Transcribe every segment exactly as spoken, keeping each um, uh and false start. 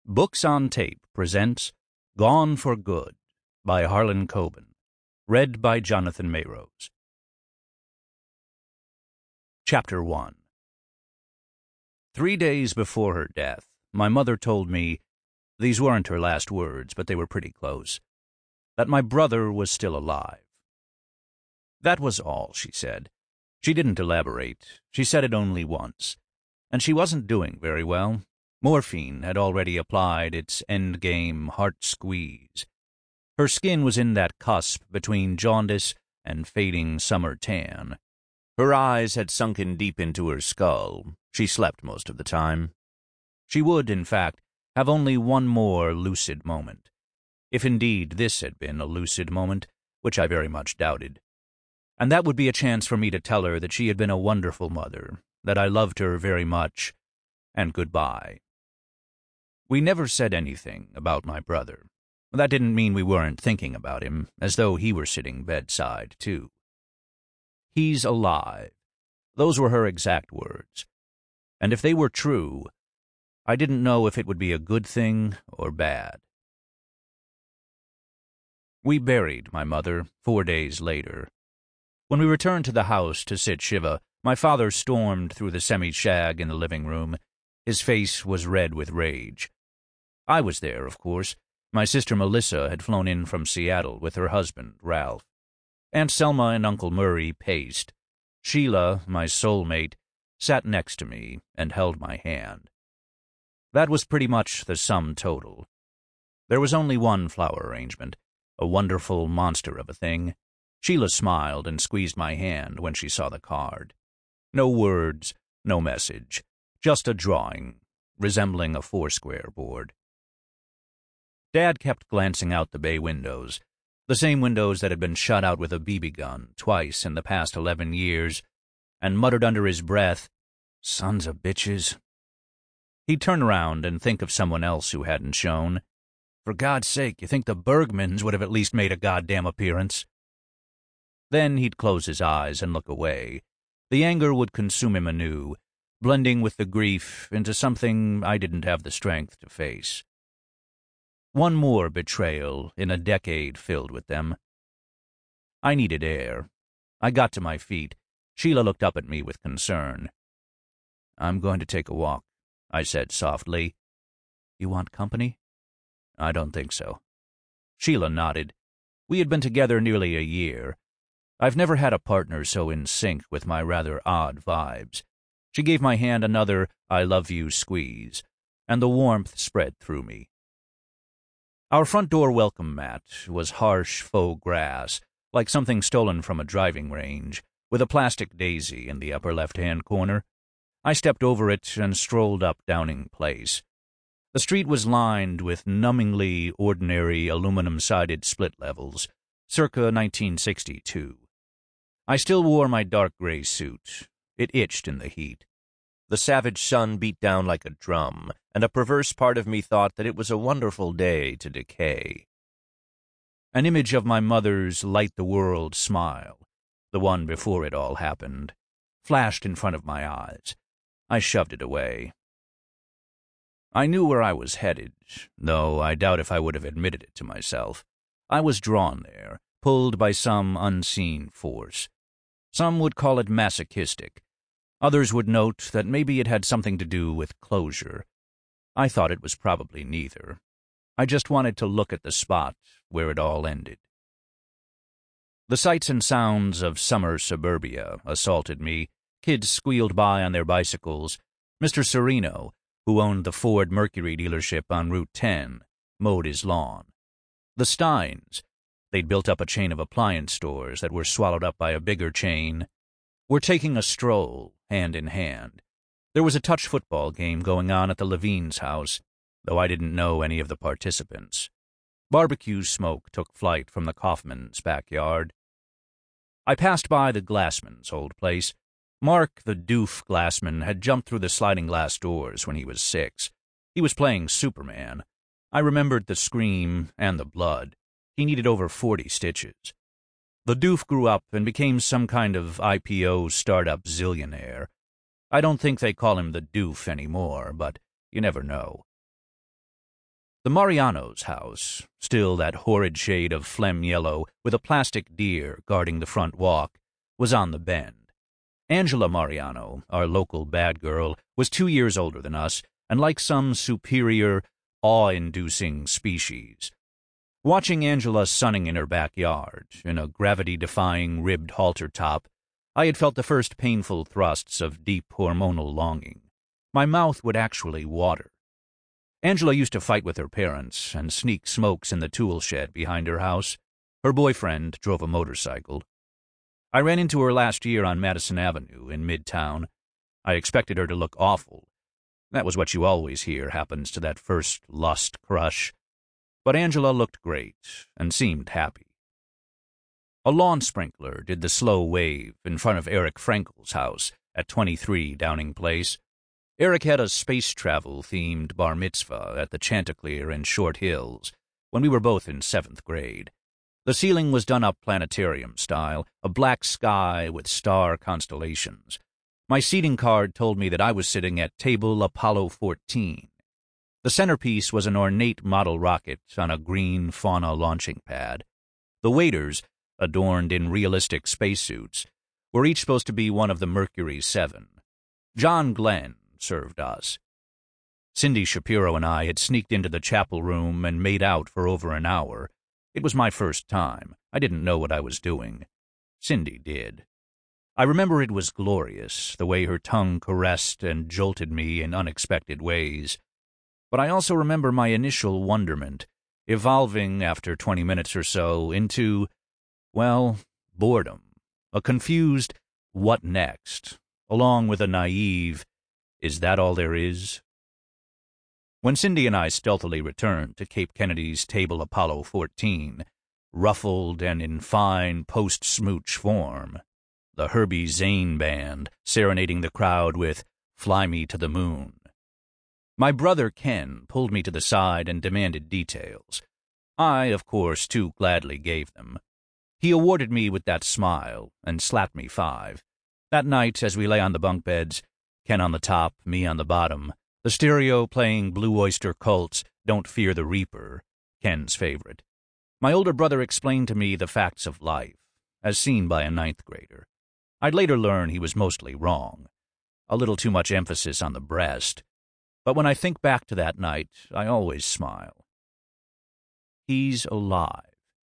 Books on Tape presents Gone for Good by Harlan Coben, read by Jonathan Mayrose. Chapter one. Three days before her death, my mother told me, these weren't her last words, but they were pretty close, that my brother was still alive. That was all, she said. She didn't elaborate. She said it only once. And she wasn't doing very well. Morphine had already applied its endgame heart squeeze. Her skin was in that cusp between jaundice and fading summer tan. Her eyes had sunken deep into her skull. She slept most of the time. She would, in fact, have only one more lucid moment, if indeed this had been a lucid moment, which I very much doubted. And that would be a chance for me to tell her that she had been a wonderful mother, that I loved her very much, and goodbye. We never said anything about my brother. That didn't mean we weren't thinking about him, as though he were sitting bedside, too. He's alive. Those were her exact words. And if they were true, I didn't know if it would be a good thing or bad. We buried my mother four days later. When we returned to the house to sit Shiva, my father stormed through the semi-shag in the living room. His face was red with rage. I was there, of course. My sister Melissa had flown in from Seattle with her husband, Ralph. Aunt Selma and Uncle Murray paced. Sheila, my soulmate, sat next to me and held my hand. That was pretty much the sum total. There was only one flower arrangement, a wonderful monster of a thing. Sheila smiled and squeezed my hand when she saw the card. No words, no message, just a drawing, resembling a four-square board. Dad kept glancing out the bay windows, the same windows that had been shot out with a B B gun twice in the past eleven years, and muttered under his breath, "Sons of bitches." He'd turn around and think of someone else who hadn't shown. For God's sake, you think the Bergmans would have at least made a goddamn appearance? Then he'd close his eyes and look away. The anger would consume him anew, blending with the grief into something I didn't have the strength to face. One more betrayal in a decade filled with them. I needed air. I got to my feet. Sheila looked up at me with concern. "I'm going to take a walk," I said softly. "You want company?" "I don't think so." Sheila nodded. We had been together nearly a year. I've never had a partner so in sync with my rather odd vibes. She gave my hand another I love you squeeze, and the warmth spread through me. Our front door welcome mat was harsh faux grass, like something stolen from a driving range, with a plastic daisy in the upper left-hand corner. I stepped over it and strolled up Downing Place. The street was lined with numbingly ordinary aluminum-sided split levels, circa nineteen sixty-two. I still wore my dark gray suit. It itched in the heat. The savage sun beat down like a drum, and a perverse part of me thought that it was a wonderful day to decay. An image of my mother's light-the-world smile, the one before it all happened, flashed in front of my eyes. I shoved it away. I knew where I was headed, though I doubt if I would have admitted it to myself. I was drawn there, pulled by some unseen force. Some would call it masochistic. Others would note that maybe it had something to do with closure. I thought it was probably neither. I just wanted to look at the spot where it all ended. The sights and sounds of summer suburbia assaulted me. Kids squealed by on their bicycles. Mister Sereno, who owned the Ford Mercury dealership on Route ten, mowed his lawn. The Steins, they'd built up a chain of appliance stores that were swallowed up by a bigger chain, were taking a stroll, hand in hand. There was a touch football game going on at the Levine's house, though I didn't know any of the participants. Barbecue smoke took flight from the Kaufman's backyard. I passed by the Glassman's old place. Mark, the doof Glassman, had jumped through the sliding glass doors when he was six. He was playing Superman. I remembered the scream and the blood. He needed over forty stitches. The doof grew up and became some kind of I P O startup zillionaire. I don't think they call him the doof anymore, but you never know. The Mariano's house, still that horrid shade of phlegm yellow with a plastic deer guarding the front walk, was on the bend. Angela Mariano, our local bad girl, was two years older than us, and like some superior, awe-inducing species. Watching Angela sunning in her backyard, in a gravity-defying ribbed halter top, I had felt the first painful thrusts of deep hormonal longing. My mouth would actually water. Angela used to fight with her parents and sneak smokes in the tool shed behind her house. Her boyfriend drove a motorcycle. I ran into her last year on Madison Avenue in Midtown. I expected her to look awful. That was what you always hear happens to that first lust crush. But Angela looked great and seemed happy. A lawn sprinkler did the slow wave in front of Eric Frankel's house at twenty-three Downing Place. Eric had a space travel-themed bar mitzvah at the Chanticleer in Short Hills when we were both in seventh grade. The ceiling was done up planetarium style, a black sky with star constellations. My seating card told me that I was sitting at table Apollo fourteen. The centerpiece was an ornate model rocket on a green fauna launching pad. The waiters, adorned in realistic spacesuits, were each supposed to be one of the Mercury Seven. John Glenn served us. Cindy Shapiro and I had sneaked into the chapel room and made out for over an hour. It was my first time. I didn't know what I was doing. Cindy did. I remember it was glorious, the way her tongue caressed and jolted me in unexpected ways. But I also remember my initial wonderment, evolving after twenty minutes or so into, well, boredom, a confused what next, along with a naive, is that all there is? When Cindy and I stealthily returned to Cape Kennedy's table Apollo fourteen, ruffled and in fine post-smooch form, the Herbie Zane Band serenading the crowd with Fly Me to the Moon. My brother Ken pulled me to the side and demanded details. I, of course, too gladly gave them. He awarded me with that smile and slapped me five. That night, as we lay on the bunk beds, Ken on the top, me on the bottom, the stereo playing Blue Oyster Cult's Don't Fear the Reaper, Ken's favorite, my older brother explained to me the facts of life, as seen by a ninth grader. I'd later learn he was mostly wrong. A little too much emphasis on the breast. But when I think back to that night, I always smile. He's alive.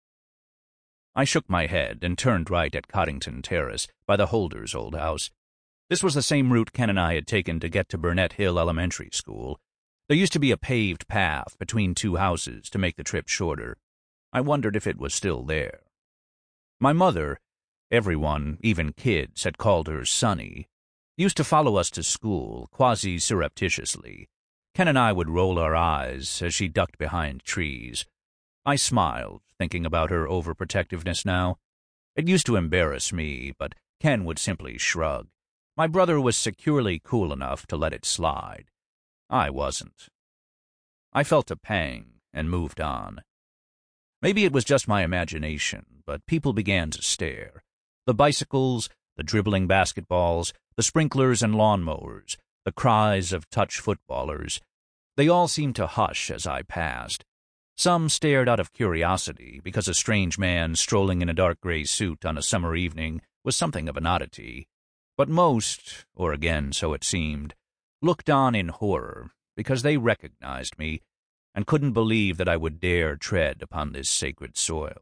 I shook my head and turned right at Coddington Terrace by the Holders' old house. This was the same route Ken and I had taken to get to Burnett Hill Elementary School. There used to be a paved path between two houses to make the trip shorter. I wondered if it was still there. My mother, everyone, even kids, had called her Sonny, used to follow us to school, quasi-surreptitiously. Ken and I would roll our eyes as she ducked behind trees. I smiled, thinking about her overprotectiveness now. It used to embarrass me, but Ken would simply shrug. My brother was securely cool enough to let it slide. I wasn't. I felt a pang and moved on. Maybe it was just my imagination, but people began to stare. The bicycles, the dribbling basketballs, the sprinklers and lawnmowers, the cries of touch footballers, they all seemed to hush as I passed. Some stared out of curiosity because a strange man strolling in a dark gray suit on a summer evening was something of an oddity. But most, or again so it seemed, looked on in horror because they recognized me and couldn't believe that I would dare tread upon this sacred soil.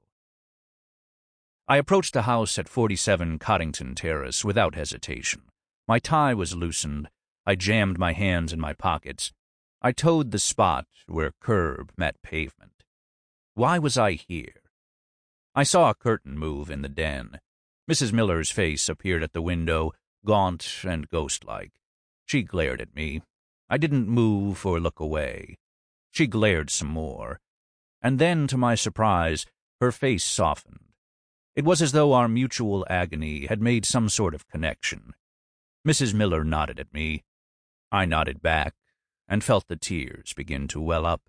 I approached the house at forty-seven Coddington Terrace without hesitation. My tie was loosened. I jammed my hands in my pockets. I toed the spot where curb met pavement. Why was I here? I saw a curtain move in the den. Missus Miller's face appeared at the window, gaunt and ghost-like. She glared at me. I didn't move or look away. She glared some more. And then, to my surprise, her face softened. It was as though our mutual agony had made some sort of connection. Missus Miller nodded at me. I nodded back and felt the tears begin to well up.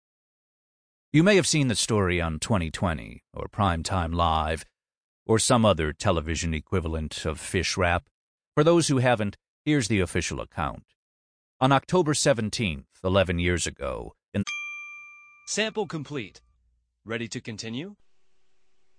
You may have seen the story on twenty twenty, or Primetime Live, or some other television equivalent of Fish Wrap. For those who haven't, here's the official account. On October seventeenth, eleven years ago, in Sample complete. Ready to continue?